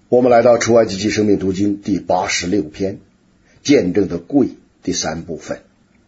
我们来到出埃及记生命读经第86篇，见证的柜第3部分。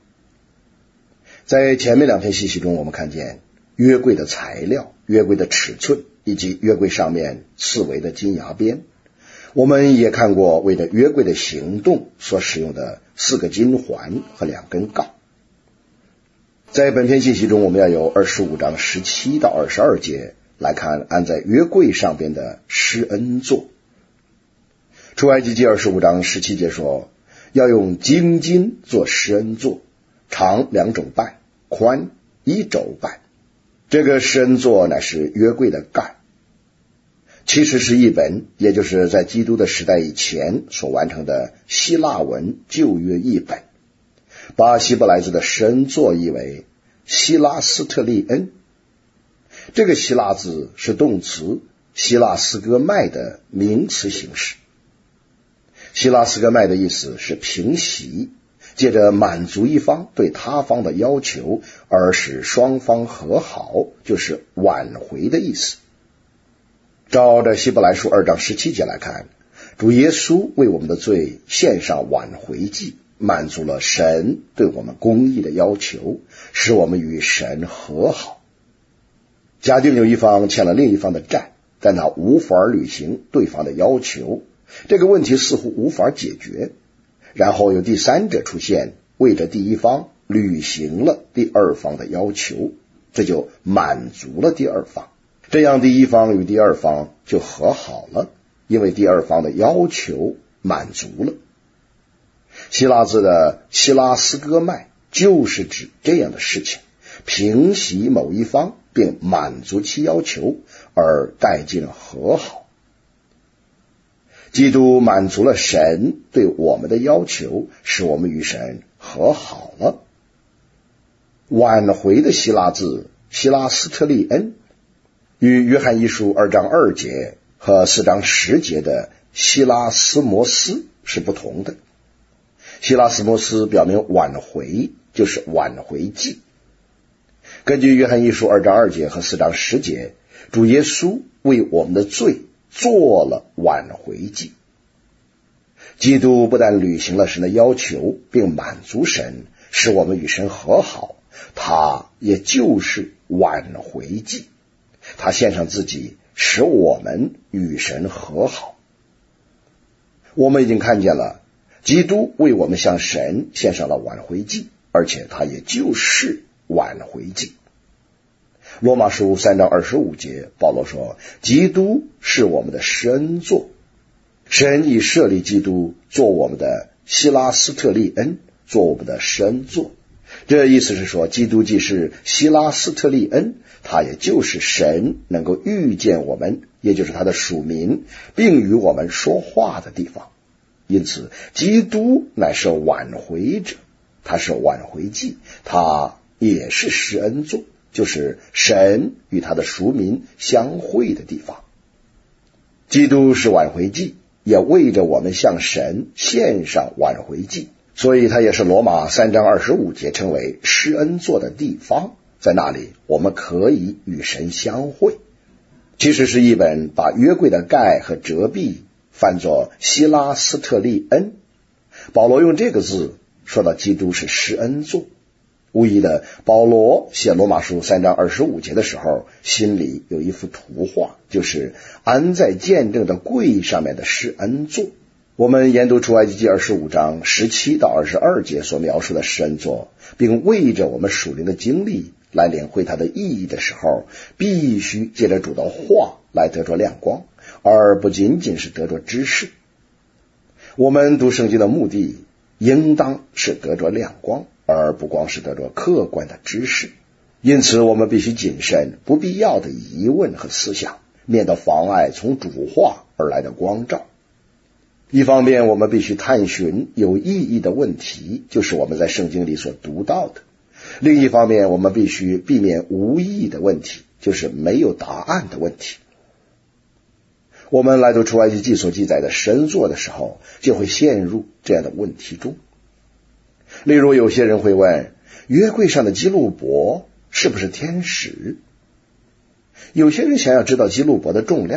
在前面2篇信息中，我们看见约柜的材料、约柜的尺寸以及约柜上面4围的金牙边。我们也看过为了约柜的行动所使用的4个金环和2根杠。在本篇信息中，我们要由25章17到22节来看安在约柜上边的施恩座。出埃及记25章17节说，要用精金做施恩座，长2肘半，宽1肘半。这个施恩座乃是约柜的盖，其实是一本，也就是在基督的时代以前所完成的希腊文旧约译本，把希伯来字的施恩座译为希拉斯特利恩。这个希腊字是动词希拉斯哥麦的名词形式。希拉斯哥麦的意思是平息，借着满足一方对他方的要求而使双方和好，就是挽回的意思。照着希伯来书2章17节来看，主耶稣为我们的罪献上挽回祭，满足了神对我们公义的要求，使我们与神和好。假定有一方欠了另一方的债，但他无法履行对方的要求，这个问题似乎无法解决，然后有第三者出现，为着第一方履行了第二方的要求，这就满足了第二方，这样第一方与第二方就和好了，因为第二方的要求满足了。希腊字的希拉斯哥麦就是指这样的事情，平息某一方并满足其要求而带进和好。基督满足了神对我们的要求，使我们与神和好了。挽回的希腊字希拉斯特利恩与约翰一书2章2节和4章10节的希拉斯摩斯是不同的。希拉斯摩斯表明挽回就是挽回祭。根据约翰一书2章2节和4章10节，主耶稣为我们的罪做了挽回祭。基督不但履行了神的要求并满足神，使我们与神和好，他也就是挽回祭，他献上自己，使我们与神和好。我们已经看见了基督为我们向神献上了挽回祭，而且他也就是挽回祭。罗马书3章25节，保罗说，基督是我们的施恩座，神已设立基督做我们的希拉斯特利恩，做我们的施恩座。这意思是说，基督既是希拉斯特利恩，他也就是神能够遇见我们，也就是他的属民，并与我们说话的地方。因此基督乃是挽回者，他是挽回祭，他也是施恩座，就是神与他的属民相会的地方。基督是挽回祭，也为着我们向神献上挽回祭，所以他也是罗马3章25节称为施恩座的地方，在那里我们可以与神相会。其实是一本把约柜的盖和折臂翻作希拉斯特利恩。保罗用这个字说到基督是施恩座，无疑的，保罗写罗马书3章25节的时候，心里有一幅图画，就是安在见证的柜上面的施恩座。我们研读出埃及记25章17到22节所描述的施恩座，并为着我们属灵的经历来领会它的意义的时候，必须借着主的话来得着亮光，而不仅仅是得着知识。我们读圣经的目的应当是得着亮光，而不光是得着客观的知识。因此我们必须谨慎不必要的疑问和思想，免得妨碍从主话而来的光照。一方面我们必须探寻有意义的问题，就是我们在圣经里所读到的；另一方面我们必须避免无意义的问题，就是没有答案的问题。我们来读出埃及记所记载的施恩座的时候，就会陷入这样的问题中。例如有些人会问，约柜上的基路伯是不是天使？有些人想要知道基路伯的重量，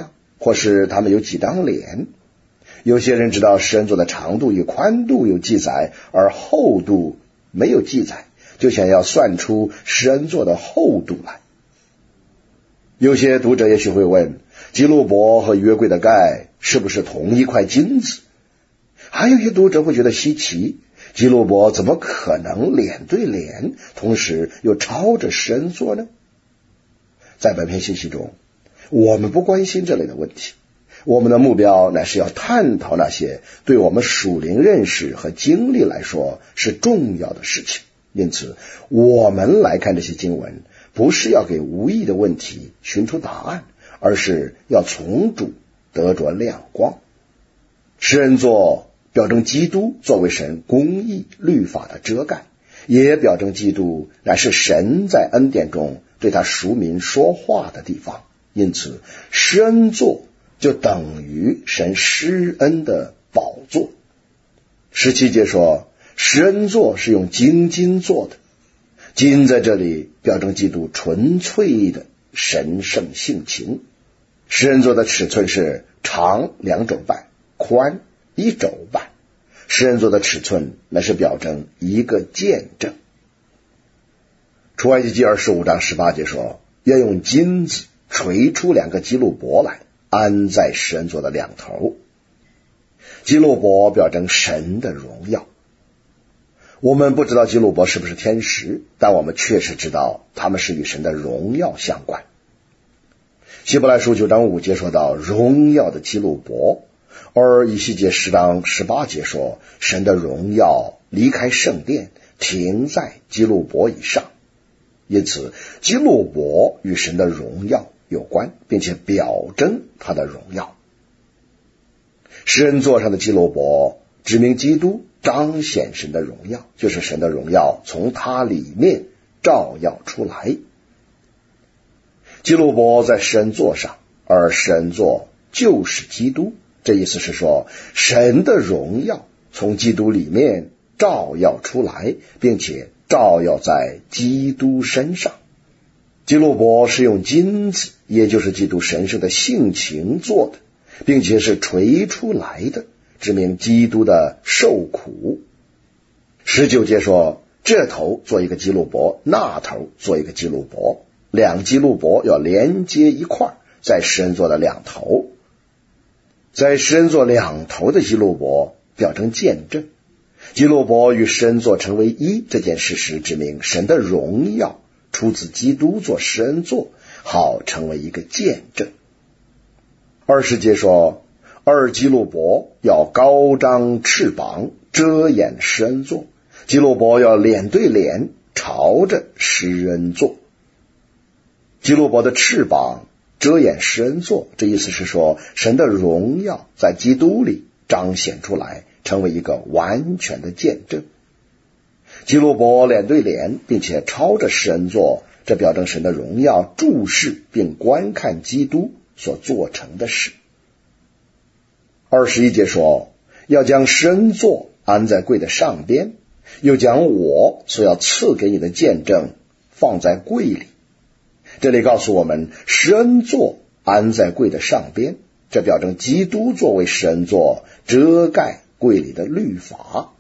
或是他们有几张脸。有些人知道施恩座的长度与宽度有记载，而厚度没有记载，就想要算出施恩座的厚度来。有些读者也许会问，基路伯和约柜的盖是不是同一块金子？还有些读者会觉得稀奇，基路伯怎么可能脸对脸，同时又朝着施恩座呢？在本篇信息中，我们不关心这类的问题，我们的目标乃是要探讨那些对我们属灵认识和经历来说是重要的事情。因此，我们来看这些经文，不是要给无益的问题寻出答案，而是要从主得着亮光。施恩座表征基督作为神公义律法的遮盖，也表征基督乃是神在恩典中对他属民说话的地方。因此，施恩座就等于神施恩的宝座。17节说，施恩座是用精金做的，金在这里表征基督纯粹的神圣性情。施恩座的尺寸是长2肘半，宽1肘半。施恩座的尺寸乃是表征一个见证。出埃及记25章18节说，要用金子锤出2个基路伯来，安在施恩座的两头。基路伯表征神的荣耀。我们不知道基路伯是不是天使，但我们确实知道他们是与神的荣耀相关。希伯来书9章5节说到荣耀的基路伯，而以西结10章18节说神的荣耀离开圣殿，停在基路伯以上。因此，基路伯与神的荣耀有关，并且表征他的荣耀。施恩座上的基路伯指明基督彰显神的荣耀，就是神的荣耀从他里面照耀出来。基路伯在施恩座上，而施恩座就是基督，这意思是说，神的荣耀从基督里面照耀出来，并且照耀在基督身上。基路伯是用金子，也就是基督神圣的性情做的，并且是锤出来的，指明基督的受苦。19节说，这头做一个基路伯，那头做一个基路伯，2基路伯要连接一块，在施恩座的两头。在施恩座两头的基路伯表征见证，基路伯与施恩座成为一这件事实，指明神的荣耀出自基督做施恩座，好成为一个见证。20节说，2基路伯要高张翅膀遮掩施恩座，基路伯要脸对脸朝着施恩座。基路伯的翅膀遮掩施恩座，这意思是说，神的荣耀在基督里彰显出来，成为一个完全的见证。基路伯脸对脸并且朝着施恩座，这表征神的荣耀注视并观看基督所做成的事。21节说，要将施恩座安在柜的上边，又将我所要赐给你的见证放在柜里。这里告诉我们，施恩座安在柜的上边，这表征基督作为施恩座遮盖柜里的律法。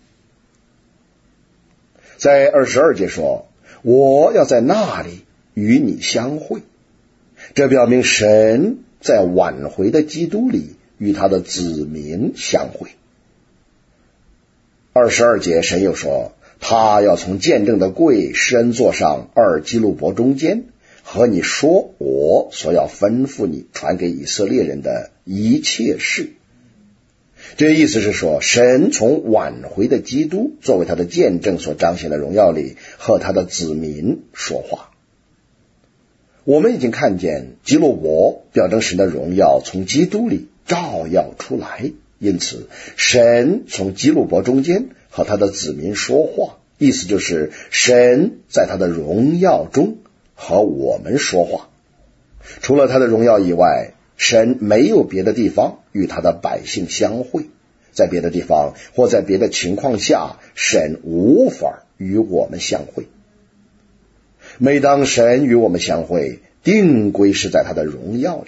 在22节说，我要在那里与你相会，这表明神在挽回的基督里与他的子民相会。22节神又说，他要从见证的柜施恩座上2基路伯中间，和你说我所要吩咐你传给以色列人的一切事。这意思是说，神从挽回的基督作为他的见证所彰显的荣耀里，和他的子民说话。我们已经看见基路伯表征神的荣耀从基督里照耀出来，因此神从基路伯中间和他的子民说话，意思就是神在他的荣耀中和我们说话。除了他的荣耀以外，神没有别的地方与他的百姓相会，在别的地方或在别的情况下，神无法与我们相会。每当神与我们相会，定归是在他的荣耀里。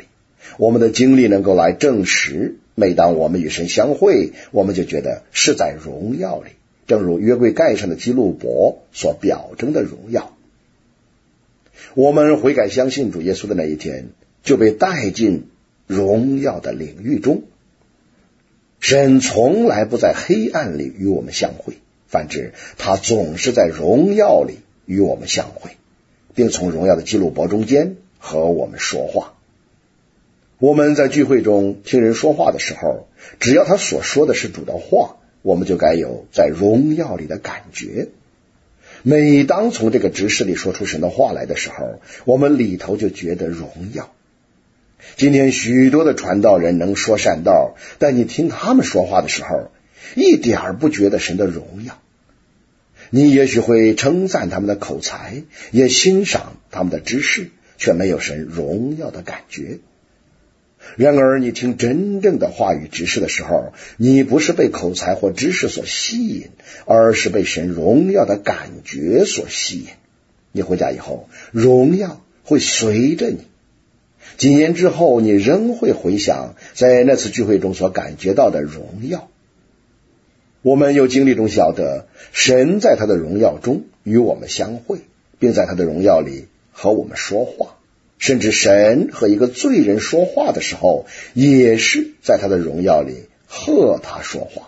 我们的经历能够来证实，每当我们与神相会，我们就觉得是在荣耀里，正如约柜盖上的基路伯所表征的荣耀。我们悔改相信主耶稣的那一天，就被带进荣耀的领域中。神从来不在黑暗里与我们相会，反之他总是在荣耀里与我们相会，并从荣耀的基路伯中间和我们说话。我们在聚会中听人说话的时候，只要他所说的是主的话，我们就该有在荣耀里的感觉。每当从这个执事里说出神的话来的时候，我们里头就觉得荣耀。今天许多的传道人能说善道，但你听他们说话的时候，一点儿不觉得神的荣耀。你也许会称赞他们的口才，也欣赏他们的知识，却没有神荣耀的感觉。然而你听真正的话语执事的时候，你不是被口才或知识所吸引，而是被神荣耀的感觉所吸引。你回家以后，荣耀会随着你，几年之后你仍会回想在那次聚会中所感觉到的荣耀。我们由经历中晓得，神在他的荣耀中与我们相会，并在他的荣耀里和我们说话。甚至神和一个罪人说话的时候，也是在他的荣耀里和他说话。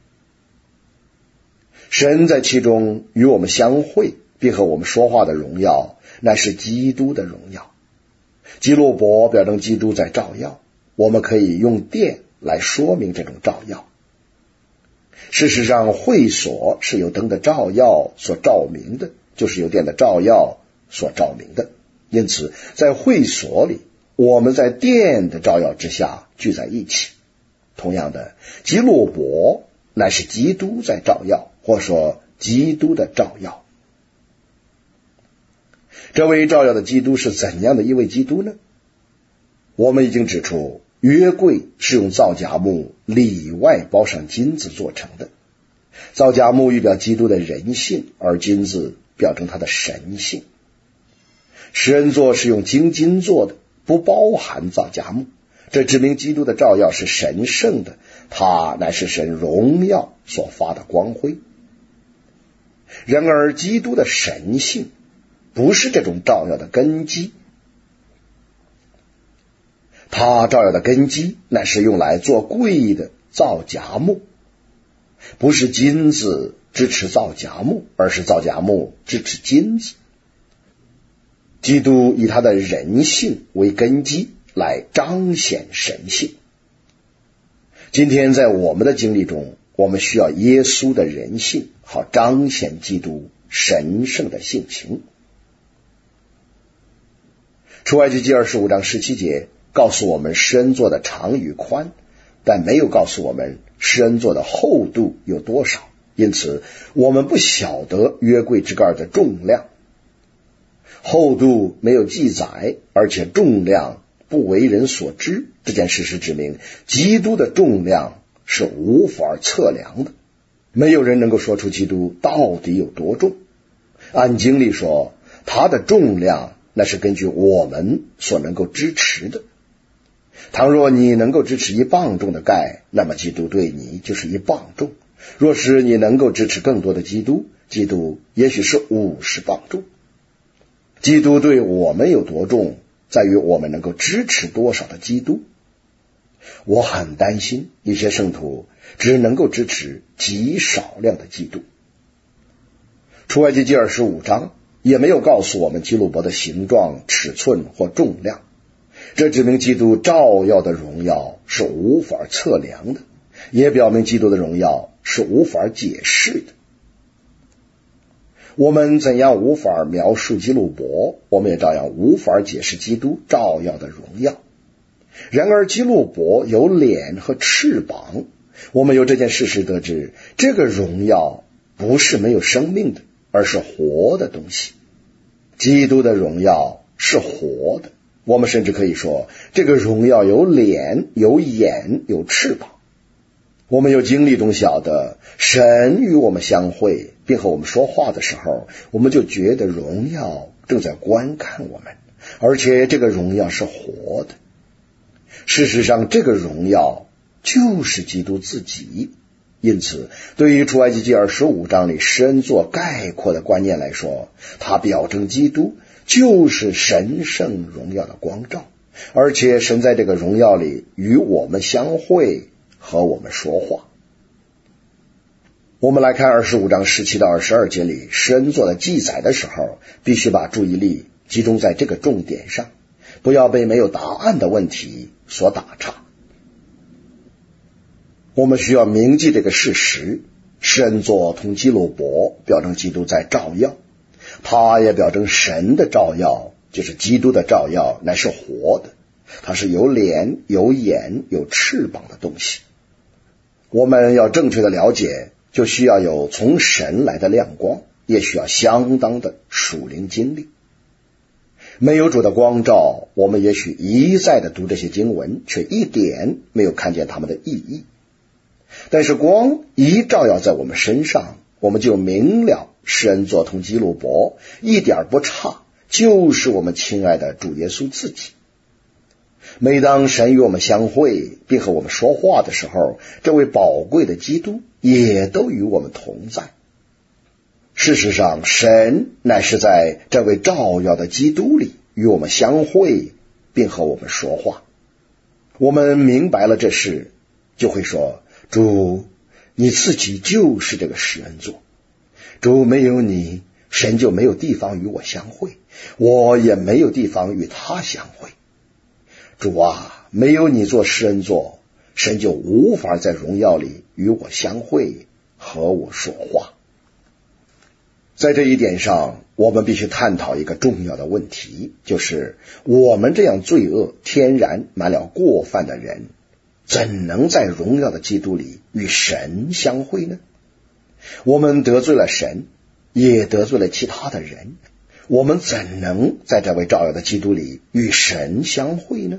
神在其中与我们相会并和我们说话的荣耀，那是基督的荣耀。基路伯表征基督在照耀，我们可以用电来说明这种照耀。事实上，会所是由灯的照耀所照明的，就是由电的照耀所照明的。因此在会所里，我们在电的照耀之下聚在一起。同样的，基路伯乃是基督在照耀，或说基督的照耀。这位照耀的基督是怎样的一位基督呢？我们已经指出，约柜是用皂荚木里外包上金子做成的。皂荚木预表基督的人性，而金子表征他的神性。施恩座是用精金做的，不包含皂荚木，这指明基督的照耀是神圣的，它乃是神荣耀所发的光辉。然而基督的神性不是这种照耀的根基，他照耀的根基乃是用来做柜的皂荚木，不是金子支持皂荚木，而是皂荚木支持金子。基督以他的人性为根基来彰显神性。今天在我们的经历中，我们需要耶稣的人性，好彰显基督神圣的性情。出埃及记25章17节告诉我们施恩座的长与宽，但没有告诉我们施恩座的厚度有多少，因此我们不晓得约柜之盖的重量。厚度没有记载，而且重量不为人所知，这件事实指明基督的重量是无法测量的，没有人能够说出基督到底有多重。按经理说，他的重量那是根据我们所能够支持的。倘若你能够支持1磅重的钙，那么基督对你就是1磅重。若是你能够支持更多的基督也许是50磅重。基督对我们有多重，在于我们能够支持多少的基督。我很担心一些圣徒只能够支持极少量的基督。出埃及记25章也没有告诉我们基路伯的形状、尺寸或重量，这指明基督照耀的荣耀是无法测量的，也表明基督的荣耀是无法解释的。我们怎样无法描述基路伯，我们也照样无法解释基督照耀的荣耀。然而基路伯有脸和翅膀，我们由这件事实得知，这个荣耀不是没有生命的，而是活的东西。基督的荣耀是活的，我们甚至可以说，这个荣耀有脸、有眼、有翅膀。我们由经历中晓得，神与我们相会并和我们说话的时候，我们就觉得荣耀正在观看我们，而且这个荣耀是活的。 事实上，这个荣耀就是基督自己。因此，对于出埃及记25章里施恩座概括的观念来说，它表征基督就是神圣荣耀的光照，而且神在这个荣耀里与我们相会，和我们说话。我们来看25章17到22节里施恩座的记载的时候，必须把注意力集中在这个重点上，不要被没有答案的问题所打岔。我们需要铭记这个事实，施恩座同基路伯表征基督在照耀，它也表征神的照耀，就是基督的照耀乃是活的，它是有脸有眼有翅膀的东西。我们要正确的了解，就需要有从神来的亮光，也需要相当的属灵经历。没有主的光照，我们也许一再的读这些经文，却一点没有看见它们的意义。但是光一照耀在我们身上，我们就明了施恩座同基路伯一点不差，就是我们亲爱的主耶稣自己。每当神与我们相会并和我们说话的时候，这位宝贵的基督也都与我们同在。事实上，神乃是在这位照耀的基督里与我们相会并和我们说话。我们明白了这事，就会说，主，你自己就是这个施恩座。主，没有你，神就没有地方与我相会，我也没有地方与他相会。主啊，没有你做施恩座，神就无法在荣耀里与我相会，和我说话。在这一点上，我们必须探讨一个重要的问题，就是我们这样罪恶天然满了过犯的人，怎能在荣耀的基督里与神相会呢？我们得罪了神，也得罪了其他的人，我们怎能在这位照耀的基督里与神相会呢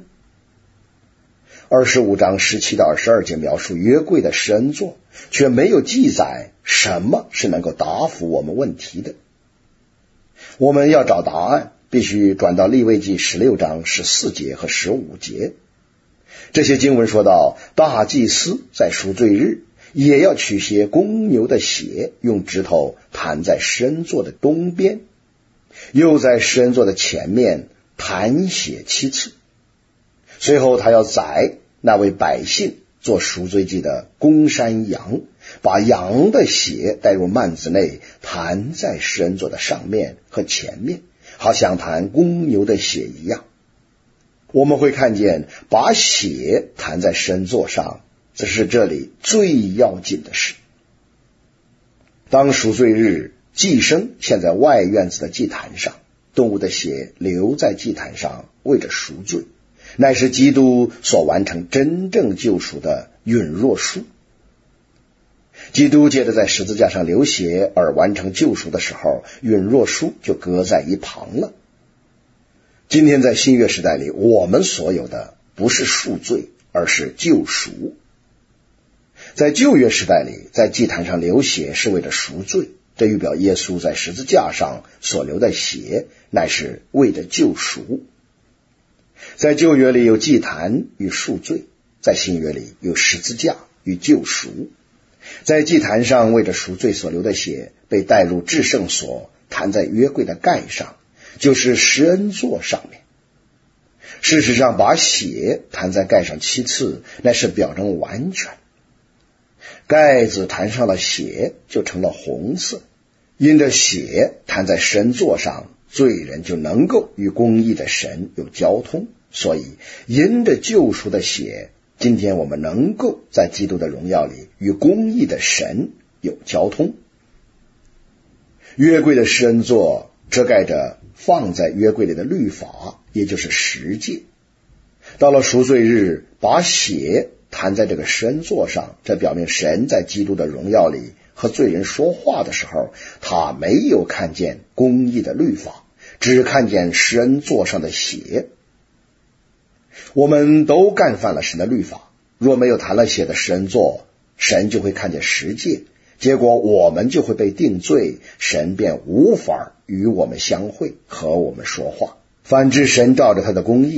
？25章17到22节描述约柜的施恩座，却没有记载什么是能够答复我们问题的。我们要找答案，必须转到利未记16章14节和15节。这些经文说到，大祭司在赎罪日也要取些公牛的血，用指头弹在施恩座的东边，又在施恩座的前面弹血7次。随后他要宰那位百姓做赎罪祭的公山羊，把羊的血带入幔子内，弹在施恩座的上面和前面，好像弹公牛的血一样。我们会看见把血弹在施恩座上，这是这里最要紧的事。当赎罪日，祭牲献在外院子的祭坛上，动物的血流在祭坛上，为着赎罪，乃是基督所完成真正救赎的允若书。基督借着在十字架上流血而完成救赎的时候，允若书就搁在一旁了。今天在新约时代里，我们所有的不是赎罪，而是救赎。在旧约时代里，在祭坛上流血是为了赎罪，这预表耶稣在十字架上所流的血乃是为了救赎。在旧约里有祭坛与赎罪，在新约里有十字架与救赎。在祭坛上为着赎罪所流的血被带入至圣所，弹在约柜的盖上，就是施恩座上面。事实上，把血弹在盖上7次，那是表征完全。盖子弹上了血，就成了红色。因着血弹在施恩座上，罪人就能够与公义的神有交通。所以，因着救赎的血，今天我们能够在基督的荣耀里与公义的神有交通。约柜的施恩座遮盖着放在约柜里的律法，也就是十诫。到了赎罪日，把血弹在这个施恩座上，这表明神在基督的荣耀里和罪人说话的时候，他没有看见公义的律法，只看见施恩座上的血。我们都干犯了神的律法，若没有弹了血的施恩座，神就会看见十诫，结果我们就会被定罪，神便无法与我们相会，和我们说话。反之，神照着他的公义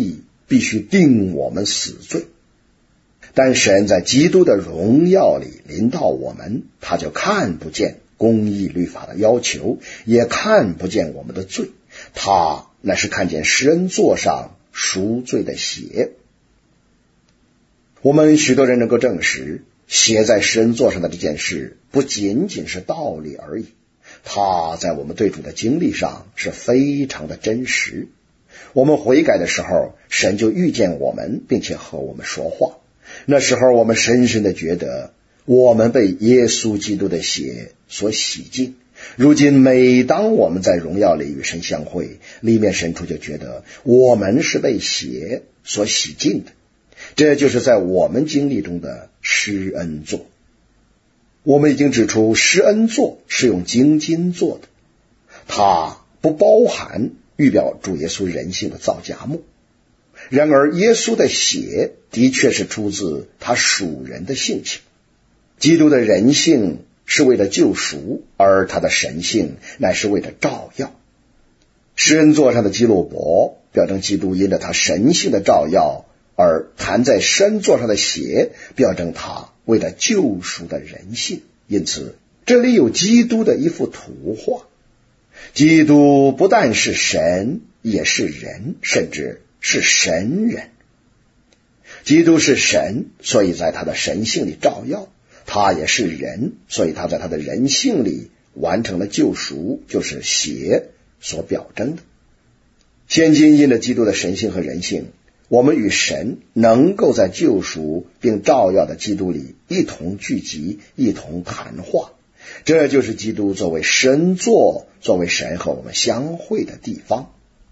必须定我们死罪。但神在基督的荣耀里临到我们，他就看不见公义律法的要求，也看不见我们的罪，他乃是看见施恩座上赎罪的血。我们许多人能够证实，写在施恩座上的这件事不仅仅是道理而已，它在我们对主的经历上是非常的真实。我们悔改的时候，神就遇见我们，并且和我们说话。那时候我们深深的觉得我们被耶稣基督的血所洗净。如今每当我们在荣耀里与神相会，里面深处就觉得我们是被血所洗净的。这就是在我们经历中的施恩座。我们已经指出，施恩座是用精金做的，它不包含预表主耶稣人性的造价木。然而耶稣的血的确是出自他属人的性情。基督的人性是为了救赎，而他的神性乃是为了照耀。施恩座上的基路伯表征基督因着他神性的照耀，而弹在施恩座上的血表征他为了救赎的人性。因此这里有基督的一幅图画。基督不但是神，也是人，甚至是神人。基督是神，所以在他的神性里照耀；他也是人，所以他在他的人性里完成了救赎，就是血所表征的。现今因着基督的神性和人性，我们与神能够在救赎并照耀的基督里一同聚集，一同谈话。这就是基督作为神座，作为神和我们相会的地方。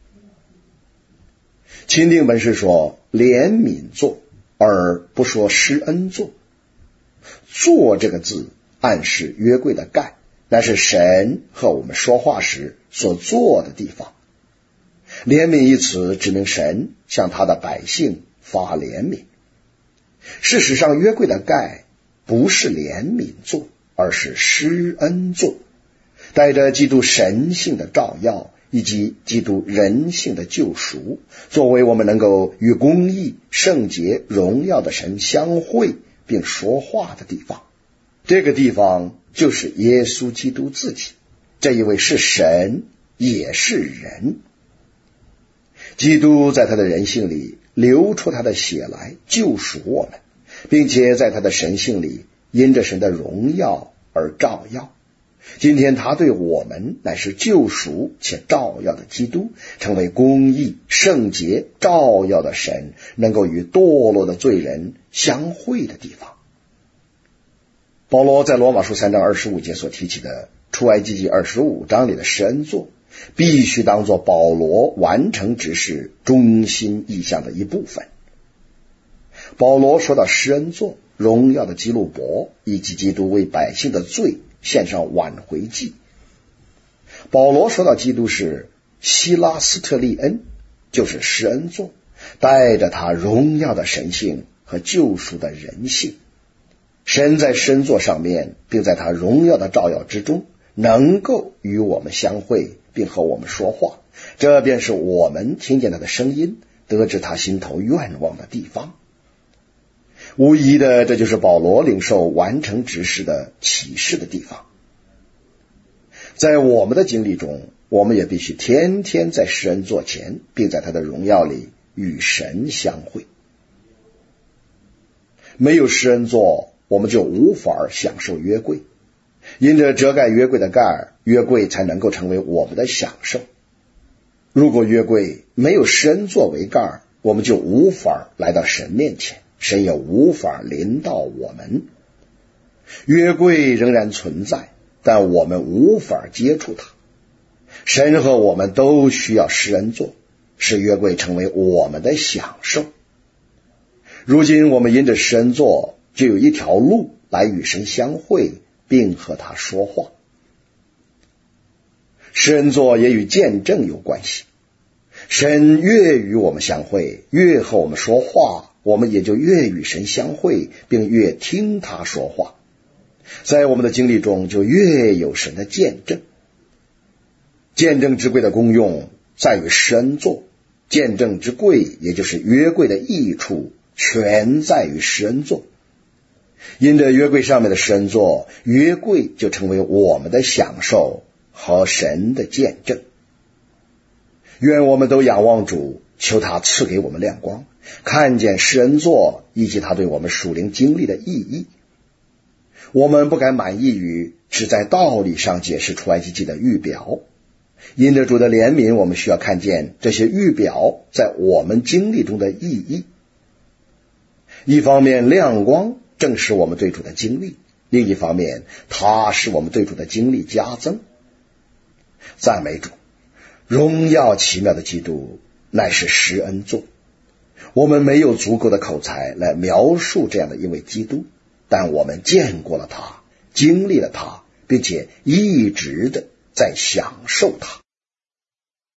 钦定本是说怜悯座，而不说施恩座。座这个字暗示约柜的盖，那是神和我们说话时所坐的地方。怜悯一词指明神向他的百姓发怜悯。事实上，约柜的盖不是怜悯座，而是施恩座，带着基督神性的照耀以及基督人性的救赎，作为我们能够与公义、圣洁、荣耀的神相会并说话的地方。这个地方就是耶稣基督自己，这一位是神也是人。基督在他的人性里流出他的血来救赎我们，并且在他的神性里因着神的荣耀而照耀。今天他对我们乃是救赎且照耀的基督，成为公义、圣洁、照耀的神能够与堕落的罪人相会的地方。保罗在罗马书3章25节所提起的出埃及记25章里的施恩座，必须当作保罗完成职事中心意象的一部分。保罗说到施恩座、荣耀的基路伯以及基督为百姓的罪献上挽回祭。保罗说到基督是希拉斯特利恩，就是施恩座，带着他荣耀的神性和救赎的人性。神在施恩座上面，并在他荣耀的照耀之中，能够与我们相会并和我们说话，这便是我们听见他的声音，得知他心头愿望的地方。无疑的，这就是保罗领受完成职事的启示的地方。在我们的经历中，我们也必须天天在施恩座前，并在他的荣耀里与神相会。没有施恩座，我们就无法享受约柜。因着遮盖约柜的盖，约柜才能够成为我们的享受。如果约柜没有施恩座为盖，我们就无法来到神面前，神也无法临到我们。约柜仍然存在，但我们无法接触它。神和我们都需要施恩座，使约柜成为我们的享受。如今我们因着施恩座，就有一条路来与神相会，并和他说话。施恩座也与见证有关系。神越与我们相会，越和我们说话，我们也就越与神相会，并越听他说话。在我们的经历中，就越有神的见证。见证之贵的功用在于施恩座， 见证之贵，也就是约柜的益处，全在于施恩座。因着约柜上面的施恩座，约柜就成为我们的享受和神的见证。愿我们都仰望主，求他赐给我们亮光，看见施恩座以及他对我们属灵经历的意义。我们不敢满意于只在道理上解释出埃及记的预表，因着主的怜悯，我们需要看见这些预表在我们经历中的意义。一方面，亮光正是我们对主的经历；另一方面，它使我们对主的经历加增。赞美主，荣耀奇妙的基督乃是施恩座。我们没有足够的口才来描述这样的一位基督，但我们见过了他，经历了他，并且一直的在享受他。